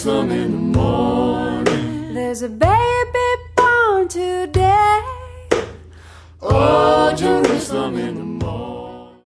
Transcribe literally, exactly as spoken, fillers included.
Jerusalem in the morning. There's a baby born today. Oh, Jerusalem in the morning.